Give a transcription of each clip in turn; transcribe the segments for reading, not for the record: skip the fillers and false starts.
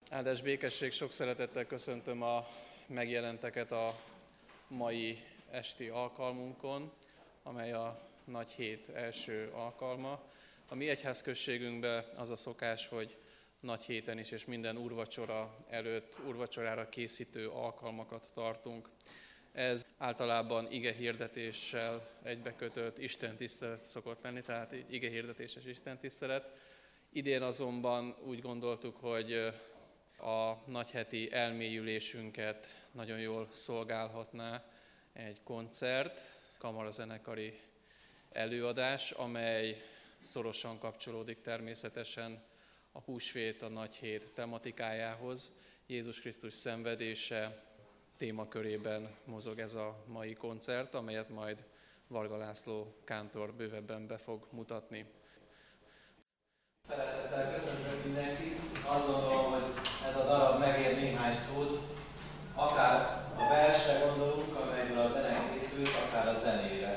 Áldás békesség, sok szeretettel köszöntöm a megjelenteket a mai esti alkalmunkon, amely a Nagy Hét első alkalma. A mi egyházközségünkben az a szokás, hogy Nagy Héten is és minden úrvacsora előtt úrvacsorára készítő alkalmakat tartunk. Ez általában igehirdetéssel egybekötött istentisztelet szokott lenni, tehát igehirdetéses istentisztelet. Idén azonban úgy gondoltuk, hogy a nagyheti elmélyülésünket nagyon jól szolgálhatná egy koncert, kamarazenekari előadás, amely szorosan kapcsolódik természetesen a húsvét, a Nagy Hét tematikájához. Jézus Krisztus szenvedése témakörében mozog ez a mai koncert, amelyet majd Varga László kántor bővebben be fog mutatni. Szeretettel köszöntök mindenkit. Azt gondolom, hogy ez a darab megér néhány szót, akár a versre gondolunk, amelyből a zene készült, akár a zenére.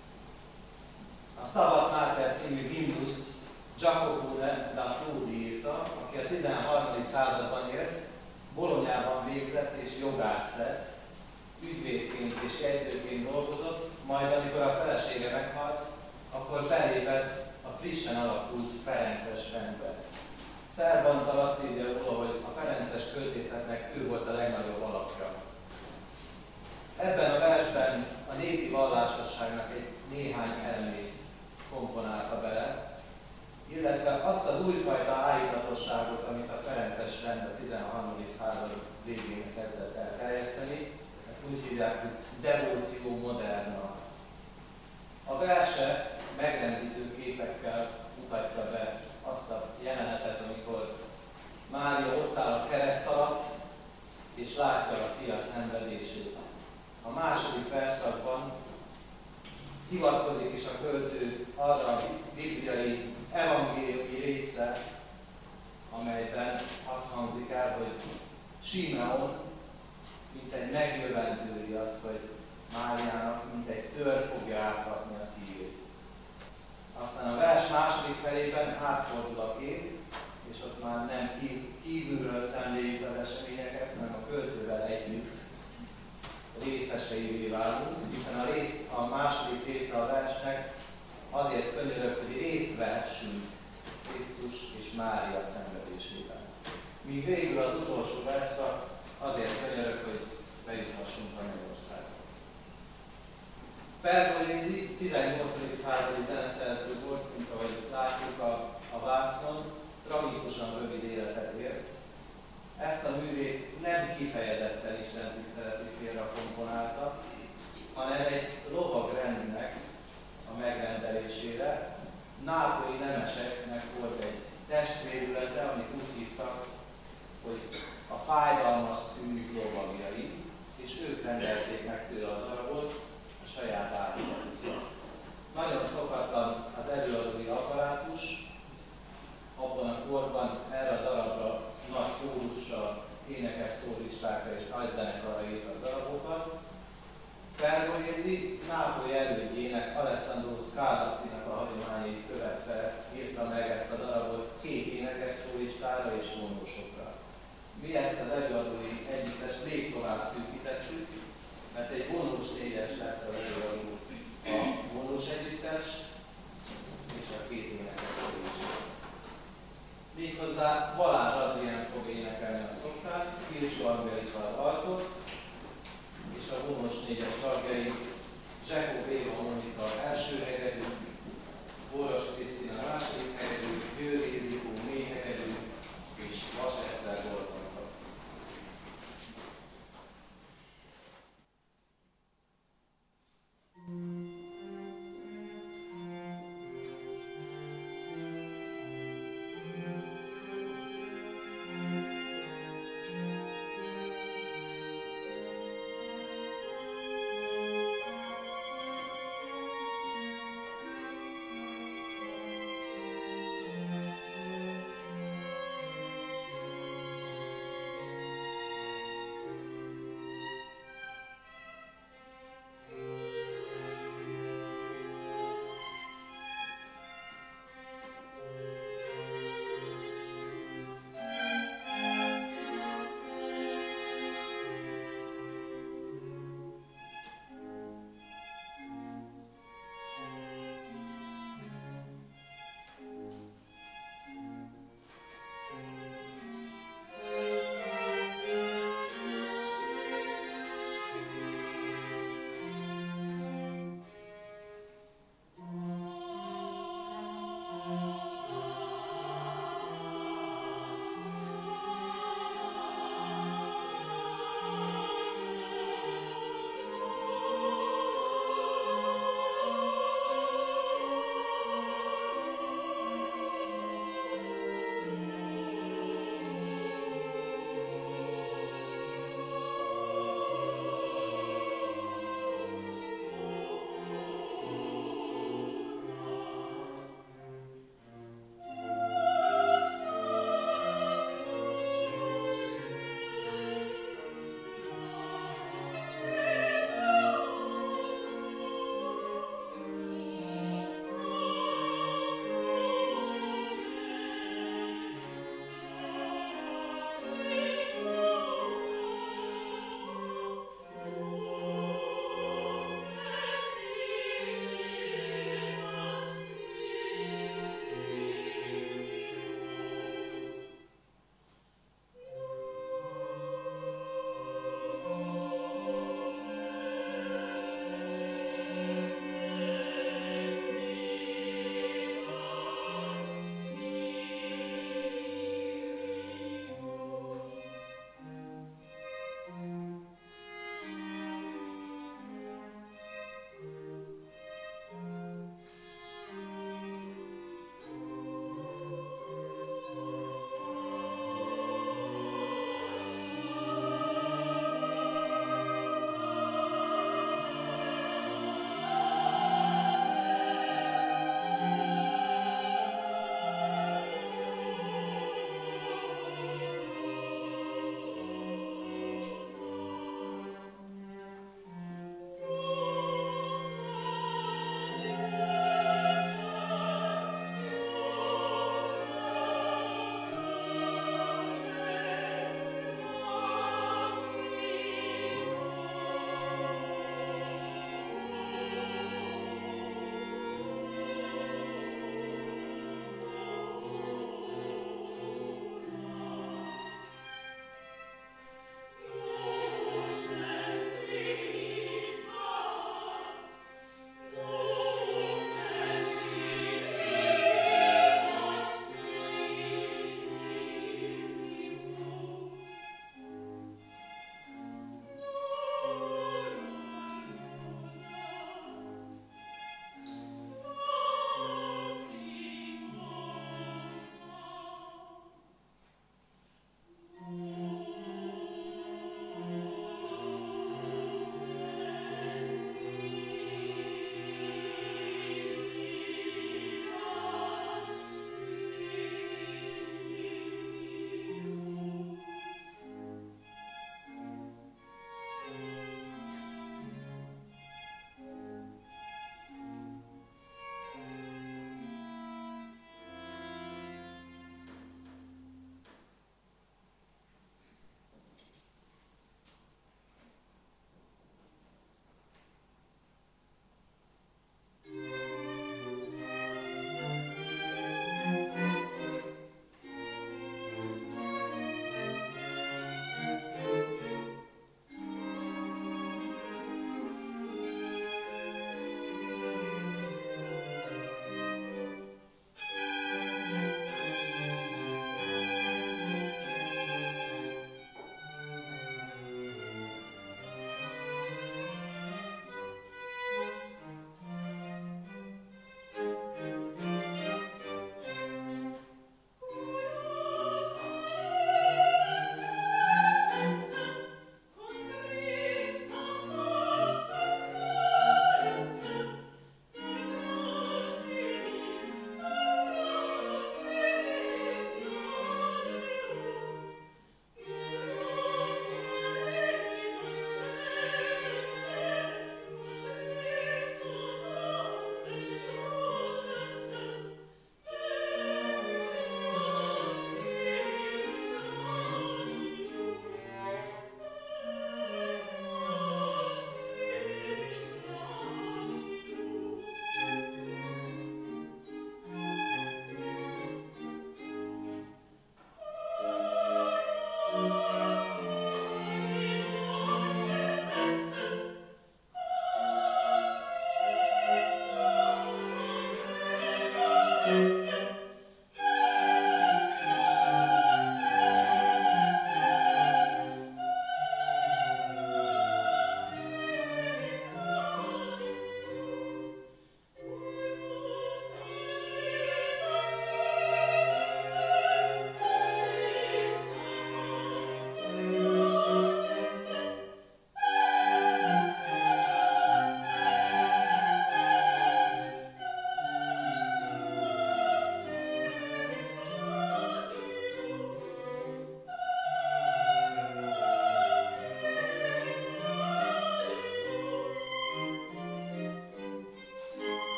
A Stabat Mater című himnuszt Giacobone da Trudi írta, aki a 13. században élt, Bolognában végzett és jogász lett, ügyvédként és jegyzőként dolgozott, majd amikor a felesége meghalt, akkor belépett a frissen alakult ferences rendbe. Szerb Antal azt írja róla, hogy a ferences költészetnek ő volt a legnagyobb alapja. Ebben a versben a népi vallásosságnak egy néhány elemét komponálta bele, illetve azt az újfajta állítatosságot, amit a ferences rend a 13. század végén kezdett el terjeszteni, ezt úgy hívják, hogy devóció moderna. A verse megrendítő képekkel mutatja be azt a jelenetet, amikor Mária ott áll a kereszt alatt, és látja a fia szenvedését. A második verszakban hivatkozik is a költő arra a bibliai evangéliumi részre, amelyben azt hangzik el, hogy Simeon mintegy megjövendőli azt, hogy Máriának mintegy tör fogja áthatni a szívét. Aztán a vers második felében átfordul a kép, és ott már nem kívülről szemléljük az eseményeket, hanem a költővel együtt részeseivé válunk, hiszen a második része a versnek azért könyörög, hogy részt vehessünk Krisztus és Mária szenvedésében. Míg végül az utolsó verszak azért könyörög, hogy bejuthassunk a Mennyországba. Pergolesi 18. századi zeneszerző volt, mint ahogy látjuk a vásznon, tragikusan rövid életet élt. Ezt a művét nem kifejezetten istentiszteleti célra komponálta, hanem egy lovagrendnek a megrendelésére. Nápolyi nemeseknek volt egy testvérülete, amit úgy hívtak, hogy a fájdalmas szűz lovagjai, és ők rendelték meg tőle a darabot a saját áldozatükre. Nagyon szokatlan az előadói apparátus, abban a korban erre a darabra nagy kórussal, énekes szólistákra és nagy zenekarra írtak darabokat. Pergolesi Nápoly elődjének, Alessandro Scarlattinak a hagyományait követve írta meg ezt a darabot 2 énekes szólistára és vonósokra. Mi ezt az előadói együttest még tovább szűkítettük, mert egy vonós 4-es lesz az előadó, a vonós együttes és a 2 énekes szólista. Méghozzá Balázs Adrien fog énekelni a szoktát, Kircsó Angelika az altot, és a vonós 4-es tagjai Zsekó Béva Monika első hegedű, Boros Krisztina második hegedű, Győri Ildikó mély hegedű, és Vas Eszter Goltanka.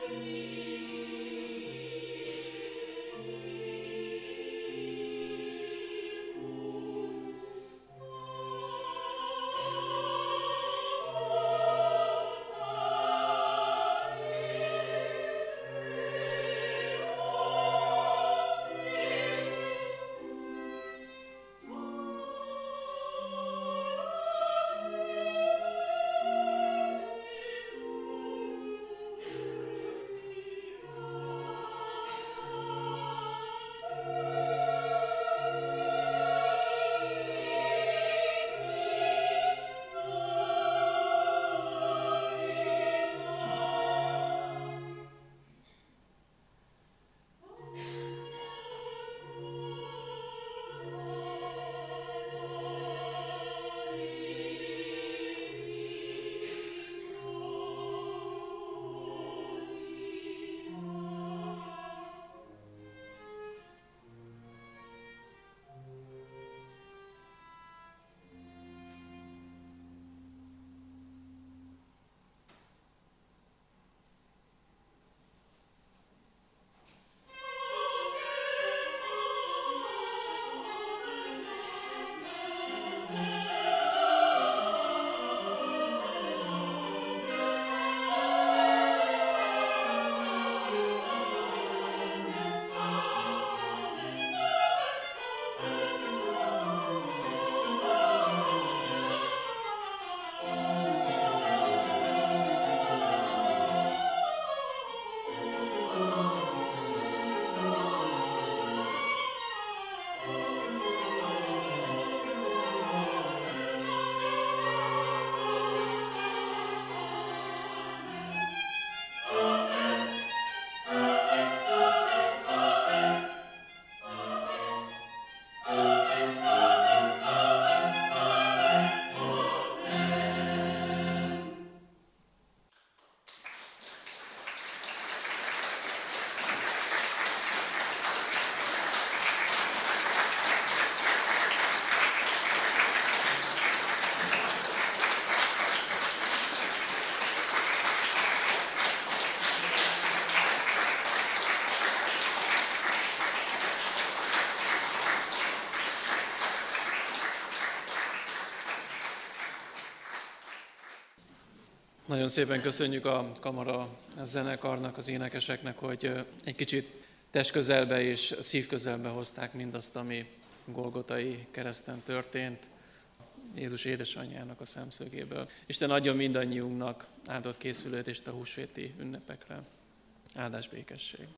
Nagyon szépen köszönjük a kamara zenekarnak, az énekeseknek, hogy egy kicsit testközelbe és szívközelbe hozták mindazt, ami Golgotai kereszten történt, Jézus édesanyjának a szemszögéből. Isten adjon mindannyiunknak áldott készülődést a húsvéti ünnepekre. Áldás békesség!